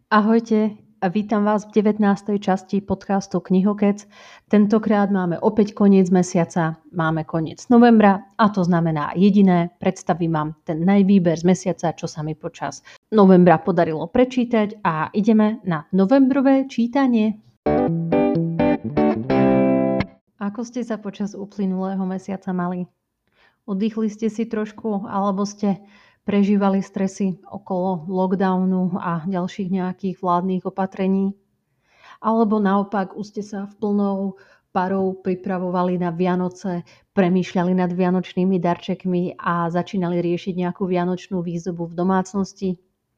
Ahojte a vítam vás v 19. časti podcastu Knihokec. Tentokrát máme opäť koniec mesiaca, máme koniec novembra a to znamená jediné, predstavím vám ten najvýber z mesiaca, čo sa mi počas novembra podarilo prečítať a ideme na novembrové čítanie. Ako ste sa počas uplynulého mesiaca mali? Oddychli ste si trošku alebo ste prežívali stresy okolo lockdownu a ďalších nejakých vládnych opatrení? Alebo naopak už ste sa v plnou parou pripravovali na Vianoce, premýšľali nad vianočnými darčekmi a začínali riešiť nejakú vianočnú výzdobu v domácnosti?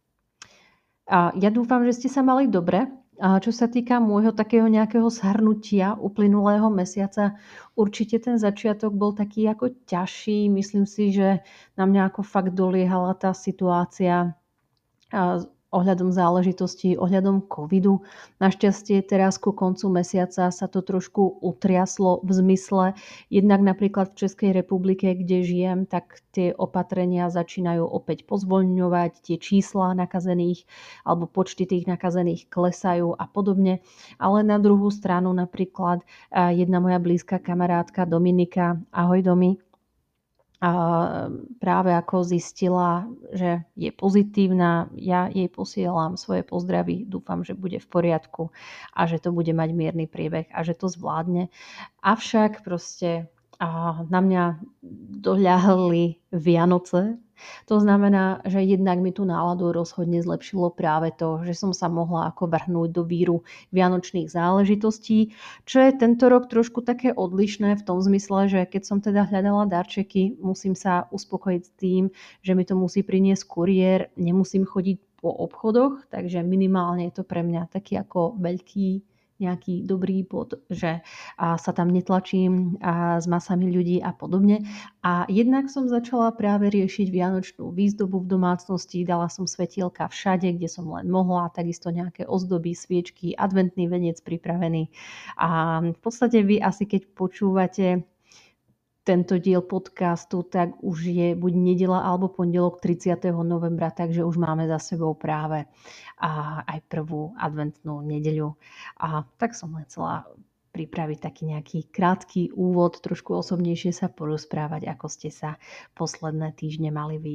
A ja dúfam, že ste sa mali dobre. A čo sa týka môjho takého nejakého zhrnutia uplynulého mesiaca, určite ten začiatok bol taký ako ťažší. Myslím si, že na mňa ako fakt doliehala tá situácia ohľadom záležitostí, ohľadom covidu. Našťastie teraz ku koncu mesiaca sa to trošku utriaslo v zmysle, jednak napríklad v Českej republike, kde žijem, tak tie opatrenia začínajú opäť pozvoľňovať, tie čísla nakazených alebo počty tých nakazených klesajú a podobne. Ale na druhú stranu napríklad jedna moja blízka kamarátka Dominika, ahoj Domi, a práve ako zistila, že je pozitívna, ja jej posielam svoje pozdravy, dúfam, že bude v poriadku a že to bude mať mierny priebeh a že to zvládne. Avšak proste na mňa doľahli Vianoce. To znamená, že jednak mi tú náladu rozhodne zlepšilo práve to, že som sa mohla ako vrhnúť do víru vianočných záležitostí, čo je tento rok trošku také odlišné v tom zmysle, že keď som teda hľadala darčeky, musím sa uspokojiť s tým, že mi to musí priniesť kuriér, nemusím chodiť po obchodoch, takže minimálne je to pre mňa taký ako veľký nejaký dobrý bod, že sa tam netlačím s masami ľudí a podobne. A jednak som začala práve riešiť vianočnú výzdobu v domácnosti, dala som svetielka všade, kde som len mohla, takisto nejaké ozdoby, sviečky, adventný veniec pripravený. A v podstate vy asi keď počúvate tento diel podcastu, tak už je buď nedeľa alebo pondelok 30. novembra, takže už máme za sebou práve aj prvú adventnú nedeľu. A tak som len chcela pripraviť taký nejaký krátky úvod, trošku osobnejšie sa porozprávať, ako ste sa posledné týždne mali vy.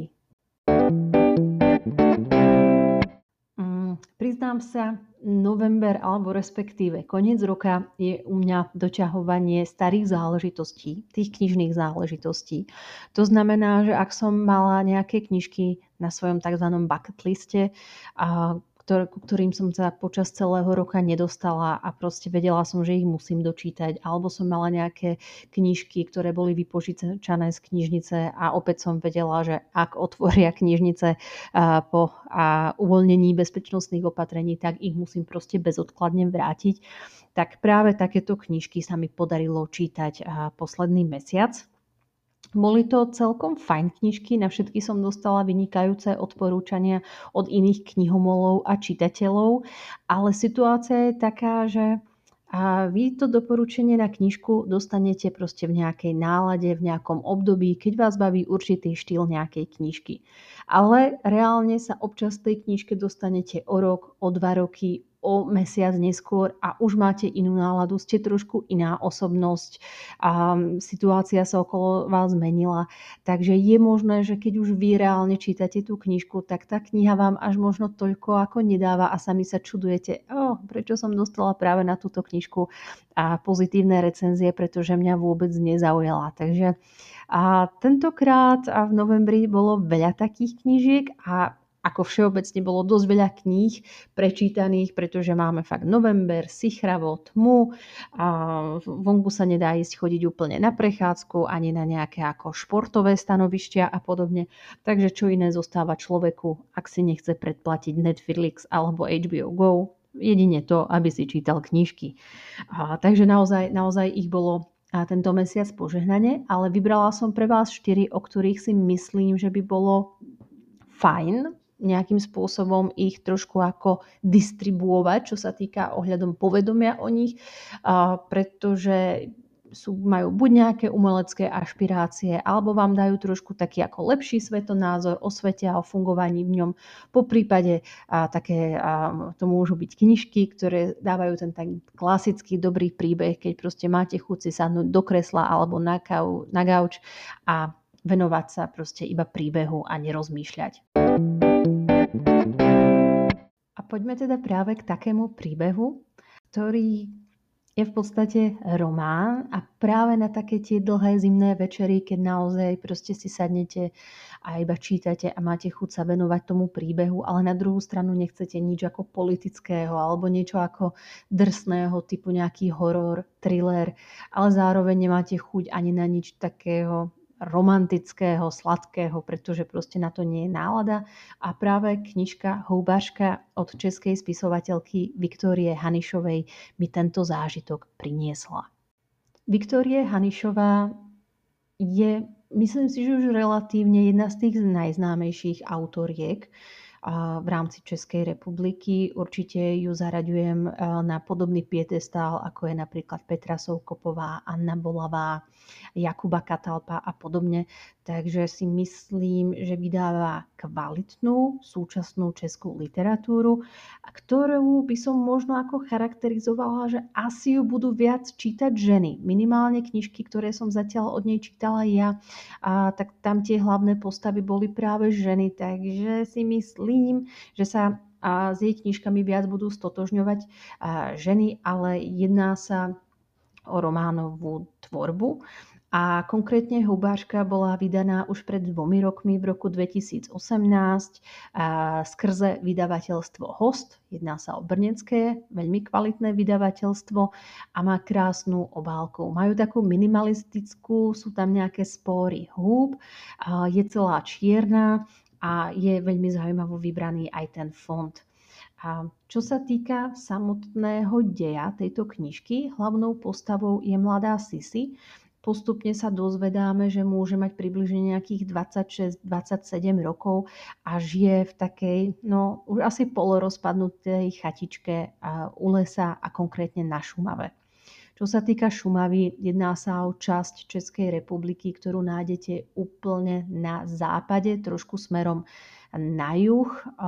Priznám sa, november alebo respektíve koniec roka je u mňa doťahovanie starých záležitostí, tých knižných záležitostí. To znamená, že ak som mala nejaké knižky na svojom tzv. Bucket liste, ku ktorým som sa počas celého roka nedostala a proste vedela som, že ich musím dočítať. Alebo som mala nejaké knižky, ktoré boli vypožičané z knižnice a opäť som vedela, že ak otvoria knižnice po uvoľnení bezpečnostných opatrení, tak ich musím proste bezodkladne vrátiť. Tak práve takéto knižky sa mi podarilo čítať posledný mesiac. Boli to celkom fajn knižky, na všetky som dostala vynikajúce odporúčania od iných knihomolov a čitateľov, ale situácia je taká, že vy to doporučenie na knižku dostanete proste v nejakej nálade, v nejakom období, keď vás baví určitý štýl nejakej knižky. Ale reálne sa občas tej knižke dostanete o rok, o 2 roky, o mesiac neskôr a už máte inú náladu, ste trošku iná osobnosť a situácia sa okolo vás zmenila. Takže je možné, že keď už vy reálne čítate tú knižku, tak tá kniha vám až možno toľko ako nedáva a sami sa čudujete, prečo som dostala práve na túto knižku a pozitívne recenzie, pretože mňa vôbec nezaujala. Takže tentokrát v novembri bolo veľa takých knižiek a ako všeobecne bolo dosť veľa kníh prečítaných, pretože máme fakt november, sichravo, tmu a vonku sa nedá ísť chodiť úplne na prechádzku, ani na nejaké ako športové stanovištia a podobne. Takže čo iné zostáva človeku, ak si nechce predplatiť Netflix alebo HBO Go, jedine to, aby si čítal knižky. Takže naozaj ich bolo tento mesiac požehnanie, ale vybrala som pre vás 4, o ktorých si myslím, že by bolo fajn nejakým spôsobom ich trošku ako distribuovať, čo sa týka ohľadom povedomia o nich, pretože majú buď nejaké umelecké ašpirácie, alebo vám dajú trošku taký ako lepší svetonázor o svete a o fungovaní v ňom. Poprípade to môžu byť knižky, ktoré dávajú ten tak klasický dobrý príbeh, keď proste máte chuť si sadnúť do kresla alebo na gauč a venovať sa proste iba príbehu a nerozmýšľať. A poďme teda práve k takému príbehu, ktorý je v podstate román a práve na také tie dlhé zimné večery, keď naozaj proste si sadnete a iba čítate a máte chuť sa venovať tomu príbehu, ale na druhú stranu nechcete nič ako politického alebo niečo ako drsného typu nejaký horor, thriller, ale zároveň nemáte chuť ani na nič takého romantického, sladkého, pretože proste na to nie je nálada. A práve knižka Houbařka od českej spisovateľky Viktórie Hanišovej mi tento zážitok priniesla. Viktória Hanišová je, myslím si, že už relatívne jedna z tých najznámejších autoriek v rámci Českej republiky. Určite ju zaraďujem na podobný piedestál, ako je napríklad Petra Soukopová, Anna Bolavá, Jakuba Katalpa a podobne. Takže si myslím, že vydáva kvalitnú súčasnú českú literatúru, ktorú by som možno ako charakterizovala, že asi ju budú viac čítať ženy. Minimálne knižky, ktoré som zatiaľ od nej čítala ja, tak tam tie hlavné postavy boli práve ženy. Takže si myslím, že sa s jej knižkami viac budú stotožňovať ženy, ale jedná sa o románovú tvorbu. A konkrétne Houbařka bola vydaná už pred 2 rokmi, v roku 2018, skrze vydavateľstvo Host. Jedná sa o brněnské, veľmi kvalitné vydavateľstvo a má krásnu obálku. Majú takú minimalistickú, sú tam nejaké spory húb, je celá čierna a je veľmi zaujímavo vybraný aj ten font. A čo sa týka samotného deja tejto knižky, hlavnou postavou je mladá Sisi. Postupne sa dozvedáme, že môže mať približne nejakých 26-27 rokov a žije v takej, už asi polorozpadnutej chatičke u lesa a konkrétne na Šumave. Čo sa týka Šumavy, jedná sa o časť Českej republiky, ktorú nájdete úplne na západe, trošku smerom na juh.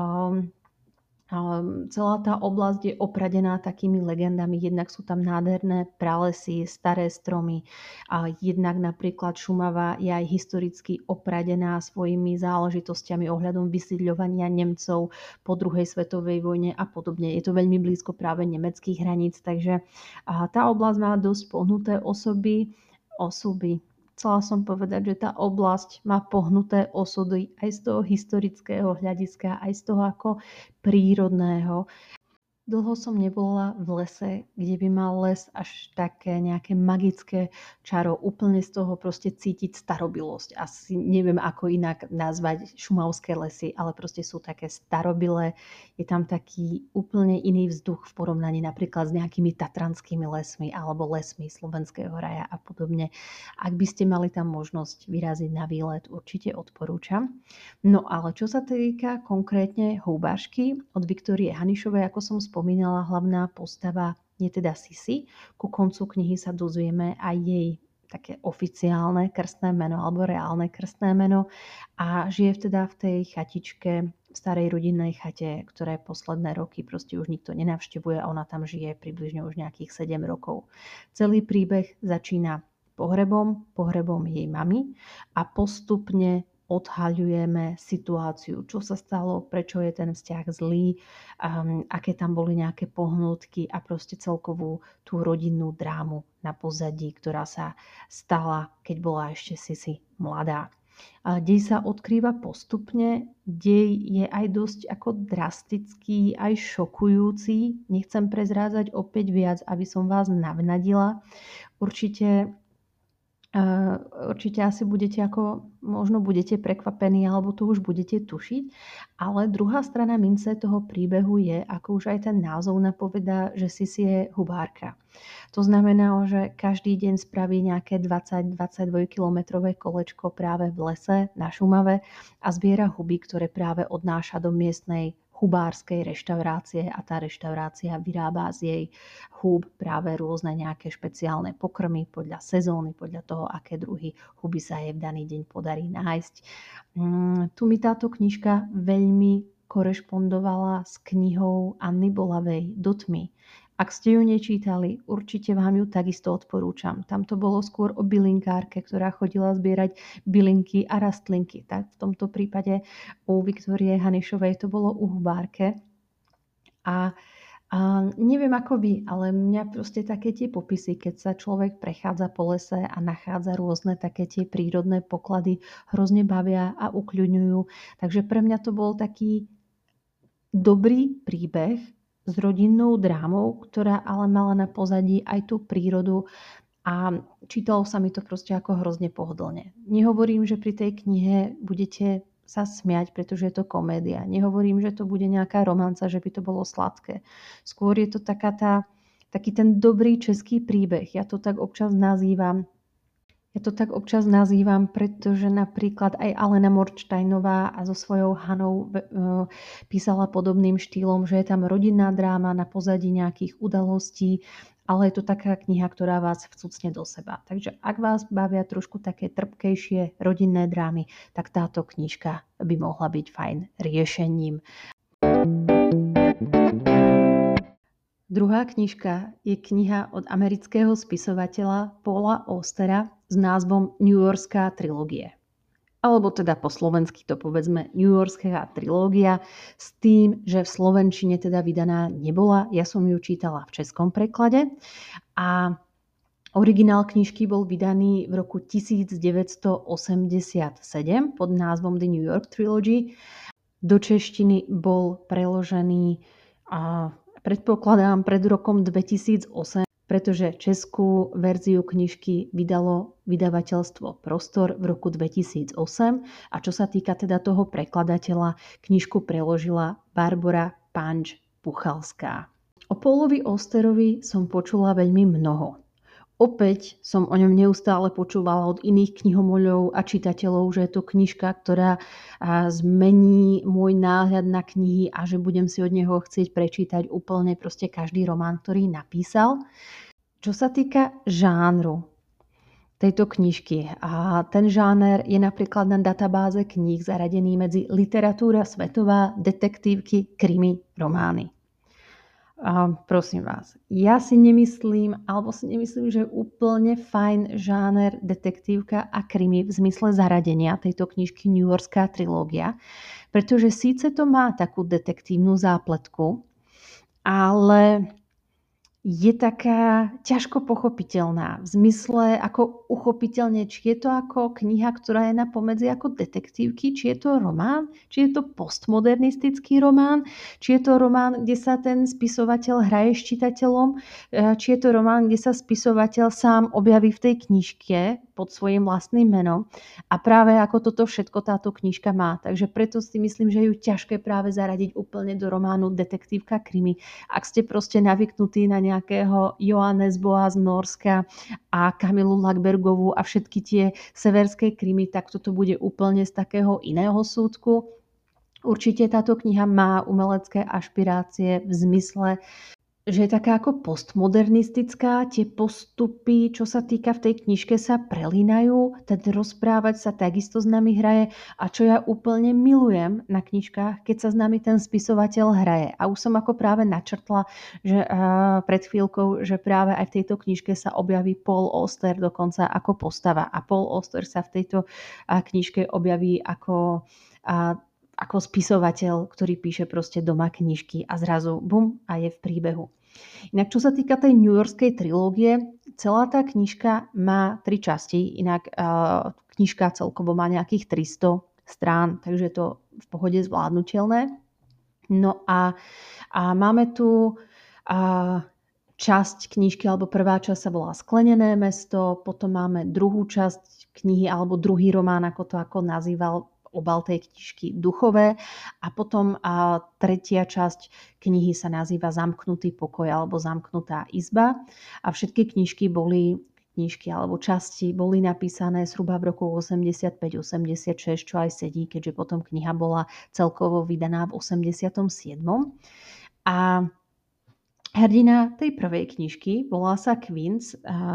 Celá tá oblasť je opradená takými legendami. Jednak sú tam nádherné pralesy, staré stromy. Jednak napríklad Šumava je aj historicky opradená svojimi záležitosťami ohľadom vysídľovania Nemcov po druhej svetovej vojne a podobne. Je to veľmi blízko práve nemeckých hraníc, takže tá oblasť má dosť pohnuté osoby. Chcela som povedať, že tá oblasť má pohnuté osudy aj z toho historického hľadiska, aj z toho ako prírodného. Dlho som nebola v lese, kde by mal les až také nejaké magické čaro. Úplne z toho proste cítiť starobilosť. Asi neviem, ako inak nazvať šumavské lesy, ale proste sú také starobilé. Je tam taký úplne iný vzduch v porovnaní napríklad s nejakými tatranskými lesmi alebo lesmi Slovenského raja a podobne. Ak by ste mali tam možnosť vyraziť na výlet, určite odporúčam. No ale čo sa týka konkrétne Houbařky od Viktórie Hanišovej, ako som spomínala, hlavná postava je teda Sisi. Ku koncu knihy sa dozvieme aj jej také oficiálne krstné meno alebo reálne krstné meno a žije teda v tej chatičke, v starej rodinnej chate, ktoré posledné roky proste už nikto nenavštevuje a ona tam žije približne už nejakých 7 rokov. Celý príbeh začína pohrebom jej mamy a postupne odhaľujeme situáciu, čo sa stalo, prečo je ten vzťah zlý, aké tam boli nejaké pohnútky a proste celkovú tú rodinnú drámu na pozadí, ktorá sa stala, keď bola ešte Sisi mladá. Dej sa odkrýva postupne, dej je aj dosť ako drastický, aj šokujúci. Nechcem prezrázať opäť viac, aby som vás navnadila. Určite asi možno budete prekvapení, alebo to už budete tušiť, ale druhá strana mince toho príbehu je, ako už aj ten názov napovedá, že Sisi je hubárka. To znamená, že každý deň spraví nejaké 20-22 kilometrové kolečko práve v lese na Šumave a zbiera huby, ktoré práve odnáša do miestnej hubárskej reštaurácie a tá reštaurácia vyrába z jej húb práve rôzne nejaké špeciálne pokrmy podľa sezóny, podľa toho, aké druhy huby sa jej v daný deň podarí nájsť. Tu mi táto knižka veľmi korešpondovala s knihou Anny Bolavej Do tmy. Ak ste ju nečítali, určite vám ju takisto odporúčam. Tam to bolo skôr o bylinkárke, ktorá chodila zbierať bylinky a rastlinky. Tak v tomto prípade u Viktórie Hanišovej to bolo u hubárke. A neviem ako vy, ale mňa proste také tie popisy, keď sa človek prechádza po lese a nachádza rôzne také tie prírodné poklady, hrozne bavia a ukľudňujú. Takže pre mňa to bol taký dobrý príbeh s rodinnou drámou, ktorá ale mala na pozadí aj tú prírodu a čítalo sa mi to proste ako hrozne pohodlne. Nehovorím, že pri tej knihe budete sa smiať, pretože je to komédia. Nehovorím, že to bude nejaká romanca, že by to bolo sladké. Skôr je to taký ten dobrý český príbeh. Ja to tak občas nazývam, pretože napríklad aj Alena Morčtajnová a so svojou Hanou písala podobným štýlom, že je tam rodinná dráma na pozadí nejakých udalostí, ale je to taká kniha, ktorá vás vcucne do seba. Takže ak vás bavia trošku také trpkejšie rodinné drámy, tak táto knižka by mohla byť fajn riešením. Druhá knižka je kniha od amerického spisovateľa Paula Austera s názvom New Yorkská trilógie. Alebo teda po slovensky to povedzme New Yorkská trilógia s tým, že v slovenčine teda vydaná nebola. Ja som ju čítala v českom preklade a originál knižky bol vydaný v roku 1987 pod názvom The New York Trilogy. Do češtiny bol preložený predpokladám pred rokom 2008, pretože českú verziu knižky vydalo vydavateľstvo Prostor v roku 2008 a čo sa týka teda toho prekladateľa, knižku preložila Barbora Panč-Puchalská. O Paulovi Austerovi som počula veľmi mnoho. Opäť som o ňom neustále počúvala od iných knihomoľov a čitateľov, že je to knižka, ktorá zmení môj náhľad na knihy a že budem si od neho chcieť prečítať úplne proste každý román, ktorý napísal. Čo sa týka žánru tejto knižky, a ten žáner je napríklad na databáze kníh zaradený medzi literatúra svetová, detektívky, krimi, romány. Prosím vás, ja si nemyslím, že je úplne fajn žáner detektívka a krimi v zmysle zaradenia tejto knižky New Yorkská trilógia, pretože síce to má takú detektívnu zápletku, ale je taká ťažko pochopiteľná v zmysle ako uchopiteľne, či je to ako kniha, ktorá je na pomedzi ako detektívky, či je to román, či je to postmodernistický román, či je to román, kde sa ten spisovateľ hraje s čitateľom, či je to román, kde sa spisovateľ sám objaví v tej knižke pod svojím vlastným menom. A práve ako toto všetko táto knižka má. Takže preto si myslím, že ju ťažké práve zaradiť úplne do románu detektívka krimi. Ak ste proste navyknutí na nejakého Johannes Boa z Norska a Kamilu Lackbergovú a všetky tie severské krimi, tak toto bude úplne z takého iného súdku. Určite táto kniha má umelecké ašpirácie v zmysle, že je taká ako postmodernistická, tie postupy, čo sa týka v tej knižke, sa prelínajú, ten rozprávať sa takisto s nami hraje a čo ja úplne milujem na knižkách, keď sa s nami ten spisovateľ hraje. A už som ako práve načrtla, že pred chvíľkou, že práve aj v tejto knižke sa objaví Paul Auster dokonca ako postava a Paul Auster sa v tejto knižke objaví ako spisovateľ, ktorý píše proste doma knižky a zrazu bum a je v príbehu. Inak čo sa týka tej New Yorkskej trilógie, celá tá knižka má 3 časti, inak knižka celkovo má nejakých 300 strán, takže je to v pohode zvládnutelné. No a máme tu časť knižky, alebo prvá časť sa volá Sklenené mesto, potom máme druhú časť knihy, alebo druhý román, ako to nazýval obal tej knižky Duchové a potom tretia časť knihy sa nazýva Zamknutý pokoj alebo Zamknutá izba a všetky knižky boli knižky alebo časti boli napísané zhruba v roku 85-86, čo aj sedí, keďže potom kniha bola celkovo vydaná v 87. A hrdina tej prvej knižky volá sa Queens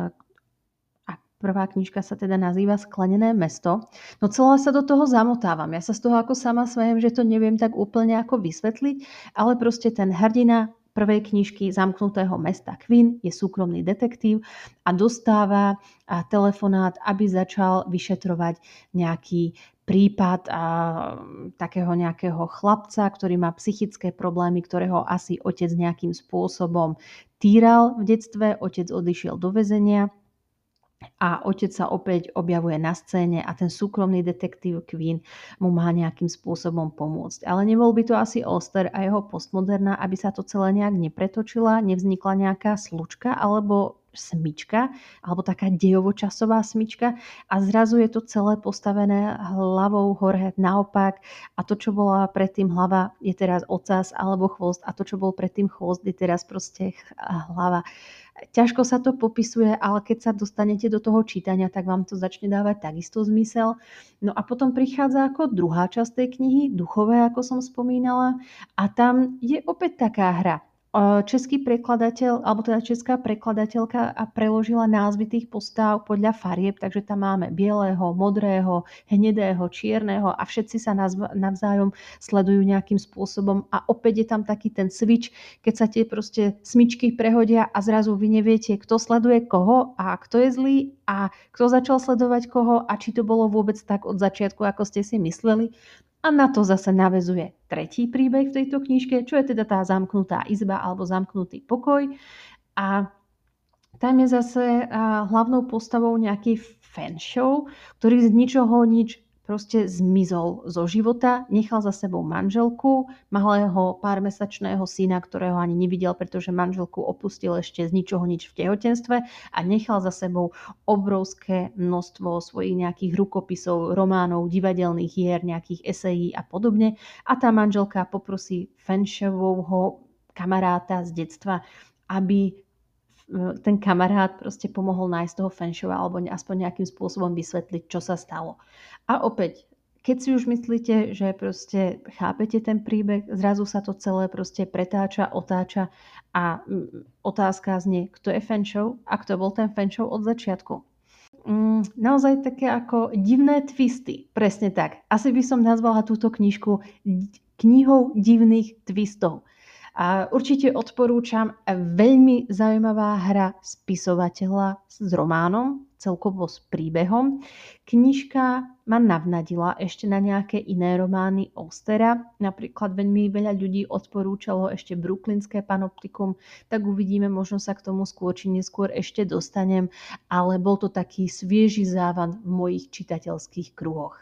a prvá knižka sa teda nazýva Sklenené mesto. No celá sa do toho zamotávam. Ja sa z toho ako sama smejem, že to neviem tak úplne ako vysvetliť, ale proste ten hrdina prvej knižky Zamknutého mesta Queen je súkromný detektív a dostáva telefonát, aby začal vyšetrovať nejaký prípad takého nejakého chlapca, ktorý má psychické problémy, ktorého asi otec nejakým spôsobom týral v detstve, otec odišiel do väzenia a otec sa opäť objavuje na scéne a ten súkromný detektív Queen mu má nejakým spôsobom pomôcť. Ale nebol by to asi Auster a jeho postmoderná, aby sa to celé nejak nepretočila, nevznikla nejaká slučka alebo smyčka, alebo taká dejovočasová smyčka a zrazu je to celé postavené hlavou hore naopak a to, čo bola predtým hlava, je teraz ocas alebo chvost a to, čo bol predtým chvost, je teraz proste hlava. Ťažko sa to popisuje, ale keď sa dostanete do toho čítania, tak vám to začne dávať takisto zmysel. No a potom prichádza ako druhá časť tej knihy, duchové, ako som spomínala, a tam je opäť taká hra. Český prekladateľ, alebo teda česká prekladateľka a preložila názvy tých postáv podľa farieb, takže tam máme bieleho, modrého, hnedého, čierneho a všetci sa navzájom sledujú nejakým spôsobom a opäť je tam taký ten switch, keď sa tie proste smyčky prehodia a zrazu vy neviete, kto sleduje koho a kto je zlý a kto začal sledovať koho a či to bolo vôbec tak od začiatku, ako ste si mysleli. A na to zase naväzuje tretí príbeh v tejto knižke, čo je teda tá zamknutá izba alebo zamknutý pokoj. A tam je zase hlavnou postavou nejaký fan show, ktorý z ničoho nič proste zmizol zo života, nechal za sebou manželku, malého pármesačného syna, ktorého ani nevidel, pretože manželku opustil ešte z ničoho nič v tehotenstve a nechal za sebou obrovské množstvo svojich nejakých rukopisov, románov, divadelných hier, nejakých esejí a podobne. A tá manželka poprosí fanshowovho kamaráta z detstva, aby ten kamarát proste pomohol nájsť toho fanshowa alebo aspoň nejakým spôsobom vysvetliť, čo sa stalo. A opäť, keď si už myslíte, že proste chápete ten príbeh, zrazu sa to celé proste pretáča, otáča a otázka znie, kto je fanshow a kto bol ten fanshow od začiatku. Naozaj také ako divné twisty, presne tak. Asi by som nazvala túto knižku knihou divných twistov. A určite odporúčam, veľmi zaujímavá hra spisovateľa s románom, celkovo s príbehom. Knižka ma navnadila ešte na nejaké iné romány Austera. Napríklad veľmi veľa ľudí odporúčalo ešte Brooklynské panoptikum, tak uvidíme, možno sa k tomu skôr či neskôr ešte dostanem, ale bol to taký svieži závan v mojich čitateľských kruhoch.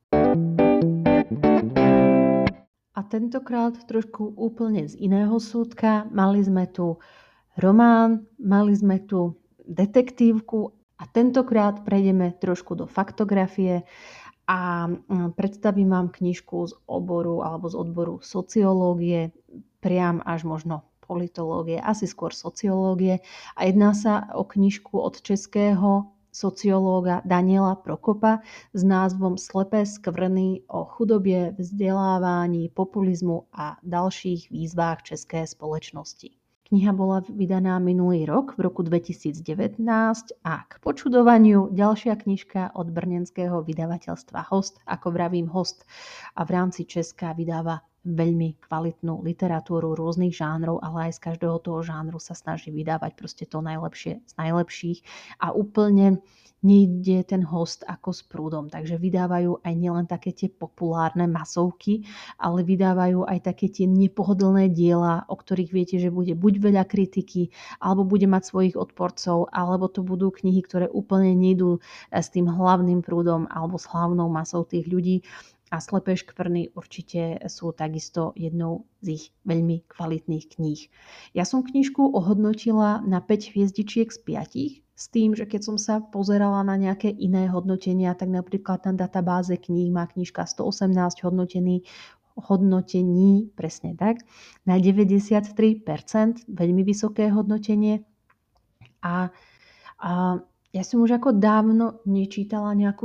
A tentokrát trošku úplne z iného súdka. Mali sme tu román, mali sme tu detektívku a tentokrát prejdeme trošku do faktografie a predstavím vám knižku z oboru alebo z odboru sociológie, priam až možno politológie, asi skôr sociológie. A jedná sa o knižku od českého sociológa Daniela Prokopa s názvom Slepé skvrny o chudobie, vzdelávaní, populizmu a ďalších výzvách českej spoločnosti. Kniha bola vydaná minulý rok, v roku 2019 a k počudovaniu ďalšia knižka od brněnského vydavateľstva Host, ako vravím Host, a v rámci Česka vydáva veľmi kvalitnú literatúru rôznych žánrov, ale aj z každého toho žánru sa snaží vydávať proste to najlepšie z najlepších a úplne nejde ten Host ako s prúdom. Takže vydávajú aj nielen také tie populárne masovky, ale vydávajú aj také tie nepohodlné diela, o ktorých viete, že bude buď veľa kritiky, alebo bude mať svojich odporcov, alebo to budú knihy, ktoré úplne nejdú s tým hlavným prúdom alebo s hlavnou masou tých ľudí. A Slepé škvrny určite sú takisto jednou z ich veľmi kvalitných kníh. Ja som knižku ohodnotila na 5 hviezdičiek z 5, s tým, že keď som sa pozerala na nejaké iné hodnotenia, tak napríklad na databáze kníh má knižka 118 hodnotení, presne tak, na 93%, veľmi vysoké hodnotenie. A Ja som už ako dávno nečítala nejakú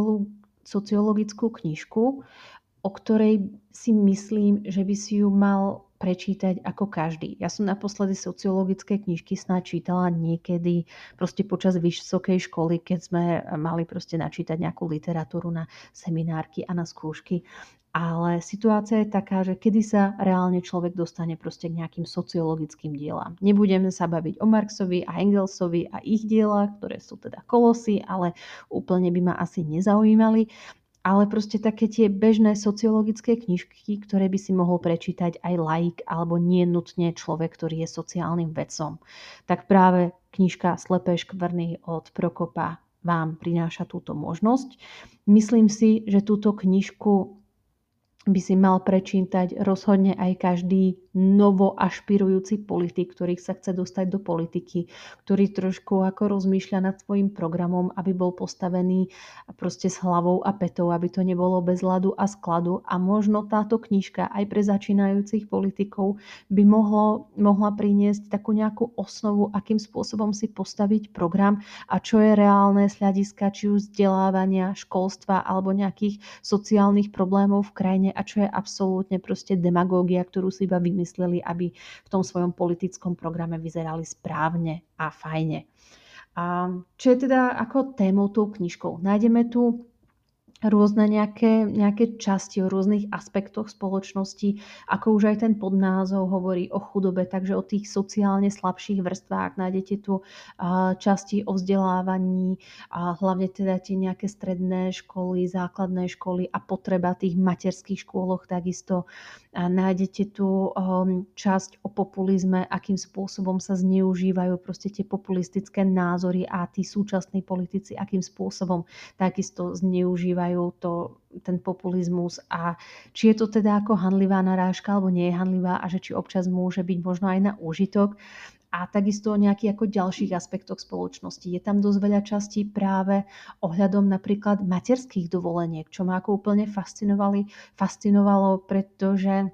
sociologickú knižku, o ktorej si myslím, že by si ju mal prečítať ako každý. Ja som naposledy sociologické knižky snáď čítala niekedy proste počas vysokej školy, keď sme mali proste načítať nejakú literatúru na seminárky a na skúšky. Ale situácia je taká, že kedy sa reálne človek dostane proste k nejakým sociologickým dielám. Nebudeme sa baviť o Marxovi a Engelsovi a ich dielach, ktoré sú teda kolosy, ale úplne by ma asi nezaujímali. Ale proste také tie bežné sociologické knižky, ktoré by si mohol prečítať aj laik alebo nie nutne človek, ktorý je sociálnym vedcom. Tak práve knižka Slepé škvrny od Prokopa vám prináša túto možnosť. Myslím si, že túto knižku by si mal prečítať rozhodne aj každý novo ašpirujúci politik, ktorý sa chce dostať do politiky, ktorý trošku ako rozmýšľa nad svojím programom, aby bol postavený proste s hlavou a petou, aby to nebolo bez ľadu a skladu. A možno táto knižka aj pre začínajúcich politikov by mohla priniesť takú nejakú osnovu, akým spôsobom si postaviť program a čo je reálne z hľadiska či už vzdelávania, školstva alebo nejakých sociálnych problémov v krajine a čo je absolútne proste demagógia, ktorú si iba vymysleli, aby v tom svojom politickom programe vyzerali správne a fajne. A čo je teda ako témou tou knižkou? Nájdeme tu rôzne nejaké časti o rôznych aspektoch spoločnosti, ako už aj ten podnázov hovorí o chudobe, takže o tých sociálne slabších vrstvách nájdete tu časti o vzdelávaní, a hlavne teda tie nejaké stredné školy, základné školy a potreba tých materských škôloch takisto. A nájdete tu časť o populizme, akým spôsobom sa zneužívajú proste tie populistické názory a tí súčasní politici, akým spôsobom takisto zneužívajú ten populizmus a či je to teda ako hanlivá narážka alebo nie je hanlivá a že či občas môže byť možno aj na úžitok a takisto o nejakých ako ďalších aspektoch spoločnosti. Je tam dosť veľa častí práve ohľadom napríklad materských dovoleniek, čo ma ako úplne fascinovalo, pretože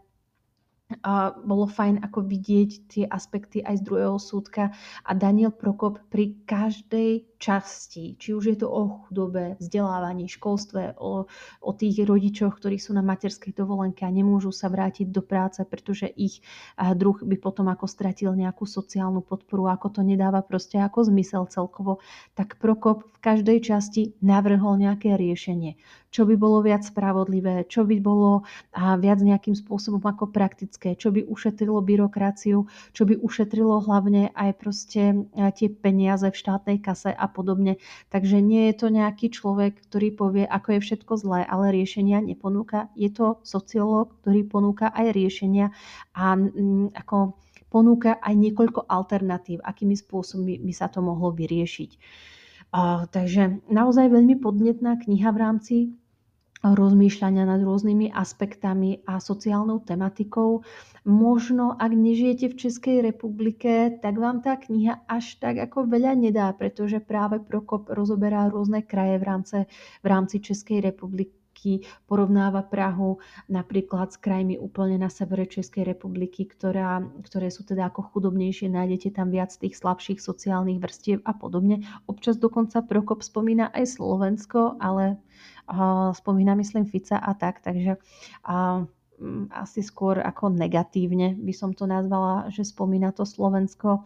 a bolo fajn ako vidieť tie aspekty aj z druhého súdka a Daniel Prokop pri každej časti, či už je to o chudobe, vzdelávaní, školstve, o tých rodičoch, ktorí sú na materskej dovolenke a nemôžu sa vrátiť do práce, pretože ich druh by potom ako stratil nejakú sociálnu podporu, ako to nedáva proste ako zmysel celkovo, tak Prokop v každej časti navrhol nejaké riešenie. Čo by bolo viac spravodlivé, čo by bolo viac nejakým spôsobom ako praktické, čo by ušetrilo byrokraciu, čo by ušetrilo hlavne aj proste tie peniaze v štátnej kase a podobne. Takže nie je to nejaký človek, ktorý povie, ako je všetko zlé, ale riešenia neponúka. Je to sociológ, ktorý ponúka aj riešenia a ako ponúka aj niekoľko alternatív, akými spôsobmi by sa to mohlo vyriešiť. Takže naozaj veľmi podnetná kniha v rámci rozmýšľania nad rôznymi aspektami a sociálnou tematikou. Možno, ak nežijete v Českej republike, tak vám tá kniha až tak ako veľa nedá, pretože práve Prokop rozoberá rôzne kraje v rámci Českej republiky, porovnáva Prahu napríklad s krajmi úplne na severe Českej republiky, ktoré sú teda ako chudobnejšie, nájdete tam viac tých slabších sociálnych vrstiev a podobne. Občas dokonca Prokop spomína aj Slovensko, ale spomína myslím Fica a tak, takže asi skôr ako negatívne by som to nazvala, že spomína to Slovensko.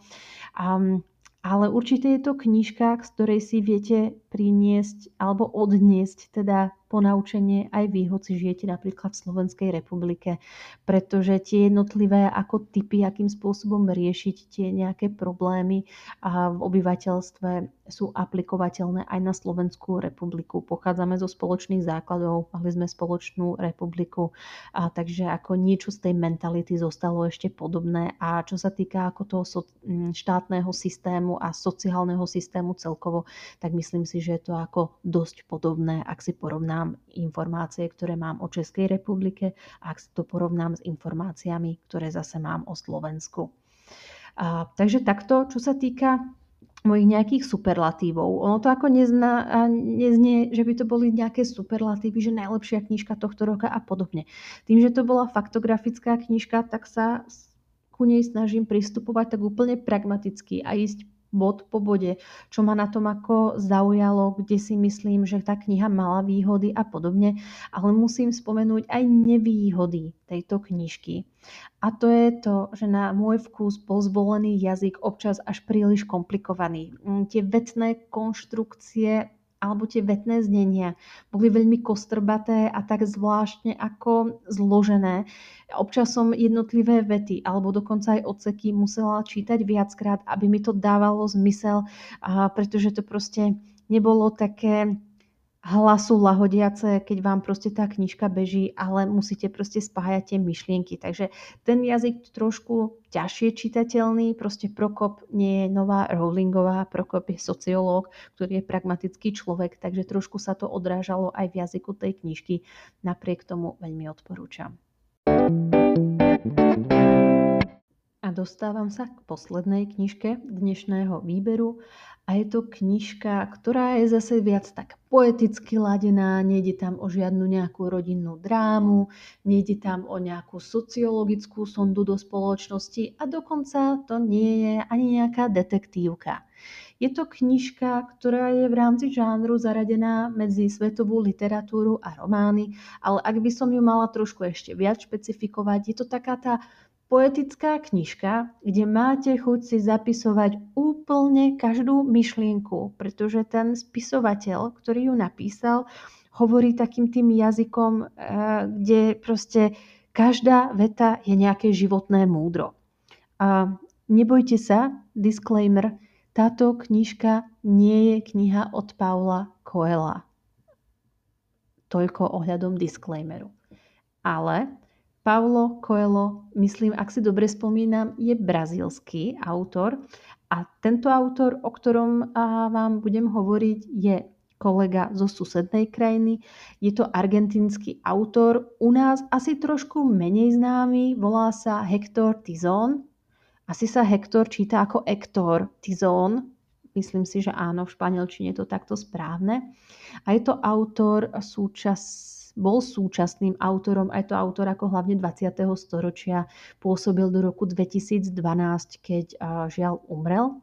Ale určite je to knižka, z ktorej si viete priniesť alebo odniesť teda ponaučenie aj vy, hoci žijete napríklad v Slovenskej republike, pretože tie jednotlivé ako typy, akým spôsobom riešiť tie nejaké problémy v obyvateľstve sú aplikovateľné aj na Slovenskú republiku. Pochádzame zo spoločných základov, mali sme spoločnú republiku, takže ako niečo z tej mentality zostalo ešte podobné a čo sa týka ako toho štátneho systému a sociálneho systému celkovo, tak myslím si, že je to ako dosť podobné, ak si porovnám informácie, ktoré mám o Českej republike a ak si to porovnám s informáciami, ktoré zase mám o Slovensku. Takže takto, čo sa týka mojich nejakých superlatívov. Ono to ako neznie, že by to boli nejaké superlatívy, že najlepšia knižka tohto roka a podobne. Tým, že to bola faktografická knižka, tak sa ku nej snažím pristupovať tak úplne pragmaticky a ísť bod po bode, čo ma na tom ako zaujalo, kde si myslím, že tá kniha mala výhody a podobne, ale musím spomenúť aj nevýhody tejto knižky. A to je to, že na môj vkus bol zvolený jazyk občas až príliš komplikovaný. Tie vetné konštrukcie alebo tie vetné znenia boli veľmi kostrbaté a tak zvláštne ako zložené. Občas som jednotlivé vety alebo dokonca aj odseky musela čítať viackrát, aby mi to dávalo zmysel, pretože to proste nebolo také hlasu lahodiace, keď vám proste tá knižka beží, ale musíte proste spájať tie myšlienky. Takže ten jazyk trošku ťažšie čitateľný, proste Prokop nie je nová Rowlingová, Prokop je sociológ, ktorý je pragmatický človek, takže trošku sa to odrážalo aj v jazyku tej knižky. Napriek tomu veľmi odporúčam. A dostávam sa k poslednej knižke dnešného výberu a je to knižka, ktorá je zase viac tak poeticky ladená, nejde tam o žiadnu nejakú rodinnú drámu, nejde tam o nejakú sociologickú sondu do spoločnosti a dokonca to nie je ani nejaká detektívka. Je to knižka, ktorá je v rámci žánru zaradená medzi svetovú literatúru a romány, ale ak by som ju mala trošku ešte viac špecifikovať, je to taká tá poetická knižka, kde máte chuť si zapisovať úplne každú myšlienku, pretože ten spisovateľ, ktorý ju napísal, hovorí takým tým jazykom, kde proste každá veta je nejaké životné múdro. A nebojte sa, disclaimer, táto knižka nie je kniha od Paula Coelha. Toľko ohľadom disclaimeru. Ale Paulo Coelho, myslím, ak si dobre spomínam, je brazílsky autor a tento autor, o ktorom vám budem hovoriť, je kolega zo susednej krajiny. Je to argentínsky autor, u nás asi trošku menej známy, volá sa Hector Tizón. Asi sa Hector číta ako Hector Tizón. Myslím si, že áno, v španielčine je to takto správne. A je to autor bol súčasným autorom, aj to autor ako hlavne 20. storočia, pôsobil do roku 2012, keď žiaľ umrel.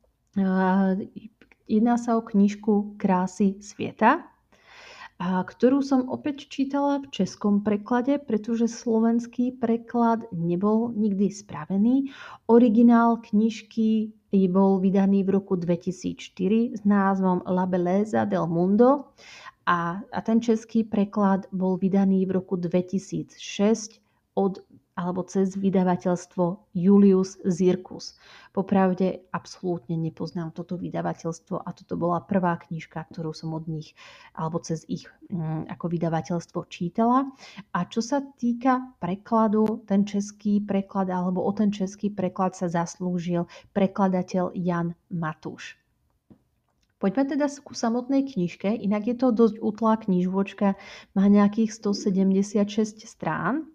Jedná sa o knižku Krásy sveta, ktorú som opäť čítala v českom preklade, pretože slovenský preklad nebol nikdy spravený. Originál knižky bol vydaný v roku 2004 s názvom La belleza del mundo a ten český preklad bol vydaný v roku 2006 alebo cez vydavateľstvo Julius Zirkus. Popravde absolútne nepoznám toto vydavateľstvo a toto bola prvá knižka, ktorú som od nich alebo cez ich ako vydavateľstvo čítala. A čo sa týka prekladu, ten český preklad alebo o ten český preklad sa zaslúžil prekladateľ Jan Matúš. Poďme teda ku samotnej knižke, inak je to dosť útlá knižočka, má nejakých 176 strán.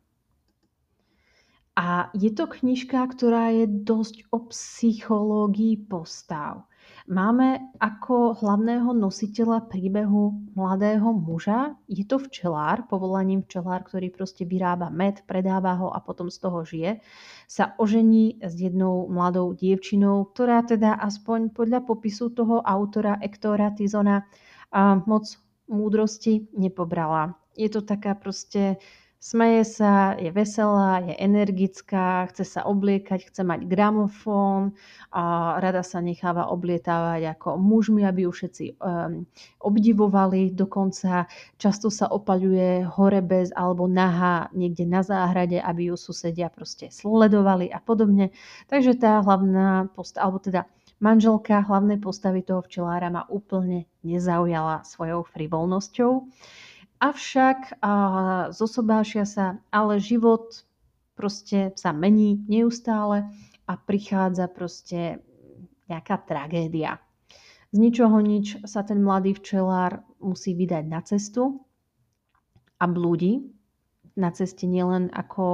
A je to knižka, ktorá je dosť o psychológii postav. Máme ako hlavného nositeľa príbehu mladého muža. Je to včelár, povolaním včelár, ktorý proste vyrába med, predáva ho a potom z toho žije. Sa ožení s jednou mladou dievčinou, ktorá teda aspoň podľa popisu toho autora Hectora Tizona moc múdrosti nepobrala. Je to taká proste smeje sa, je veselá, je energická, chce sa obliekať, chce mať gramofón a rada sa necháva oblietávať ako mužmi, aby ju všetci obdivovali. Dokonca často sa opaľuje hore bez alebo nahá niekde na záhrade, aby ju susedia proste sledovali a podobne. Takže tá hlavná alebo teda manželka hlavnej postavy toho včelára ma úplne nezaujala svojou frivolnosťou. Avšak zosobášia sa, ale život proste sa mení neustále a prichádza proste nejaká tragédia. Z ničoho nič sa ten mladý včelár musí vydať na cestu a blúdi. Na ceste nielen ako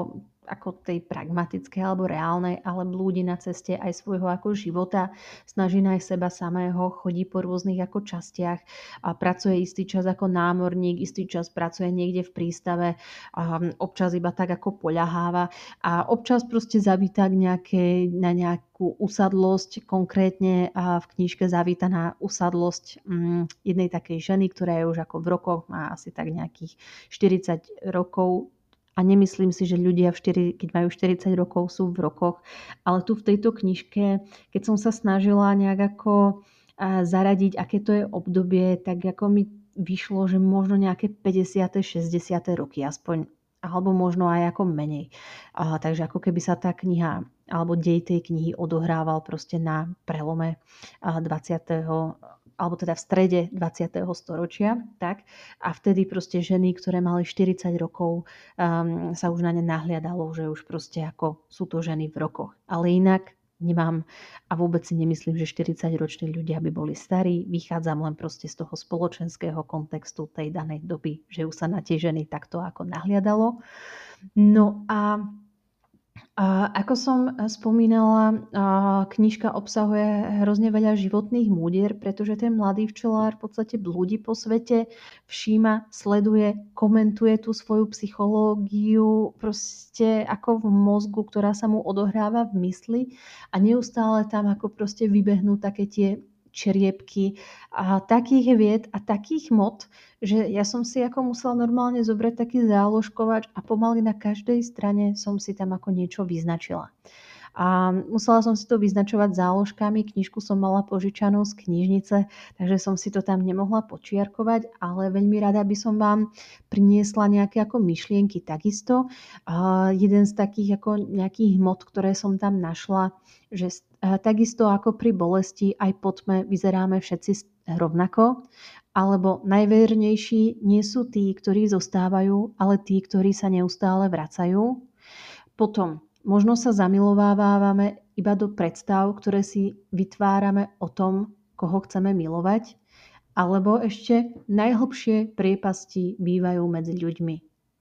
ako tej pragmatickej alebo reálnej, ale blúdi na ceste aj svojho ako života, snaží nájsť seba samého, chodí po rôznych ako častiach a pracuje istý čas ako námorník, istý čas pracuje niekde v prístave, a občas iba tak ako poľaháva a občas proste zavíta na nejakú usadlosť, konkrétne v knižke zavíta na usadlosť jednej takej ženy, ktorá je už ako v rokoch, má asi tak nejakých 40 rokov. A nemyslím si, že ľudia, keď majú 40 rokov, sú v rokoch. Ale tu v tejto knižke, keď som sa snažila nejak ako zaradiť, aké to je obdobie, tak ako mi vyšlo, že možno nejaké 50. 60. roky aspoň, alebo možno aj ako menej. Takže ako keby sa tá kniha alebo dej tej knihy odohrával proste na prelome 20. alebo teda v strede 20. storočia. Tak? A vtedy proste ženy, ktoré mali 40 rokov, sa už na ne nahliadalo, že už proste ako sú to ženy v rokoch. Ale inak nemám a vôbec si nemyslím, že 40-roční ľudia by boli starí. Vychádzam len proste z toho spoločenského kontextu tej danej doby, že už sa na tie ženy takto ako nahliadalo. No a ako som spomínala, knižka obsahuje hrozne veľa životných múdier, pretože ten mladý včelár v podstate blúdi po svete, všíma, sleduje, komentuje tú svoju psychológiu proste ako v mozgu, ktorá sa mu odohráva v mysli a neustále tam ako proste vybehnú také tie čriepky a takých vied a takých mod, že ja som si ako musela normálne zobrať taký záložkovač a pomaly na každej strane som si tam ako niečo vyznačila. A musela som si to vyznačovať záložkami, knižku som mala požičanú z knižnice, takže som si to tam nemohla počiarkovať, ale veľmi rada by som vám priniesla nejaké ako myšlienky takisto. Jeden z takých ako nejakých hmot, ktoré som tam našla, že takisto ako pri bolesti aj po tme vyzeráme všetci rovnako, alebo najvernejší nie sú tí, ktorí zostávajú, ale tí, ktorí sa neustále vracajú. Potom možno sa zamilovávame iba do predstav, ktoré si vytvárame o tom, koho chceme milovať, alebo ešte najhlbšie priepasti bývajú medzi ľuďmi.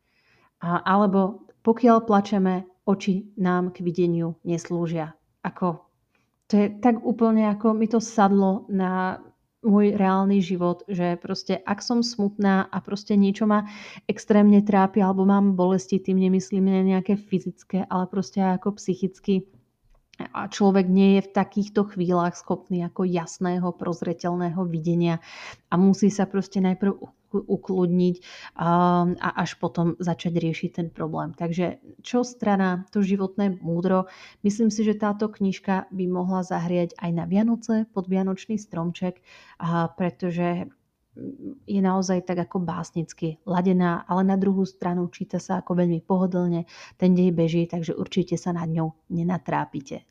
Alebo pokiaľ plačeme, oči nám k videniu neslúžia. To je tak úplne, ako mi to sadlo na môj reálny život, že proste ak som smutná a proste niečo ma extrémne trápi alebo mám bolesti, tým nemyslím nejaké fyzické, ale proste ako psychicky. A človek nie je v takýchto chvíľach schopný ako jasného, prozreteľného videnia a musí sa proste najprv ukludniť a až potom začať riešiť ten problém. Takže čo strana, to životné múdro. Myslím si, že táto knižka by mohla zahriať aj na Vianoce pod vianočný stromček, pretože je naozaj tak ako básnicky ladená, ale na druhú stranu číta sa ako veľmi pohodlne, ten dej beží, takže určite sa nad ňou nenatrápite.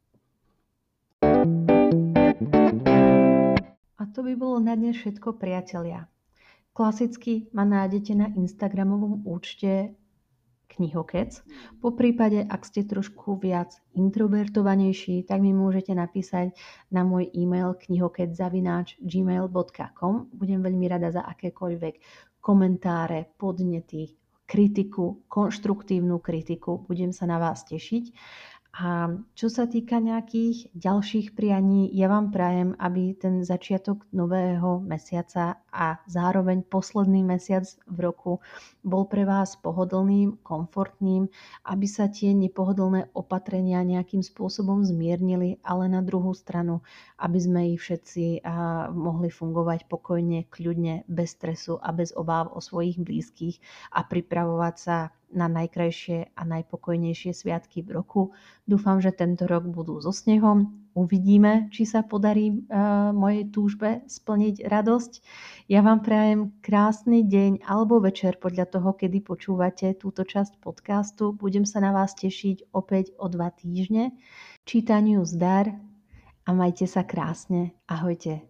A to by bolo na dnes všetko, priatelia. Klasicky ma nájdete na Instagramovom účte Knihokec. Po prípade, ak ste trošku viac introvertovanejší, tak mi môžete napísať na môj e-mail knihokec@gmail.com. Budem veľmi rada za akékoľvek komentáre, podnety, kritiku, konštruktívnu kritiku. Budem sa na vás tešiť. A čo sa týka nejakých ďalších prianí, ja vám prajem, aby ten začiatok nového mesiaca a zároveň posledný mesiac v roku bol pre vás pohodlným, komfortným, aby sa tie nepohodlné opatrenia nejakým spôsobom zmiernili, ale na druhú stranu, aby sme ich všetci mohli fungovať pokojne, kľudne, bez stresu a bez obáv o svojich blízkych a pripravovať sa na najkrajšie a najpokojnejšie sviatky v roku. Dúfam, že tento rok budú so snehom. Uvidíme, či sa podarí mojej túžbe splniť radosť. Ja vám prajem krásny deň alebo večer podľa toho, kedy počúvate túto časť podcastu. Budem sa na vás tešiť opäť o 2 týždne. Čítaniu zdar a majte sa krásne. Ahojte.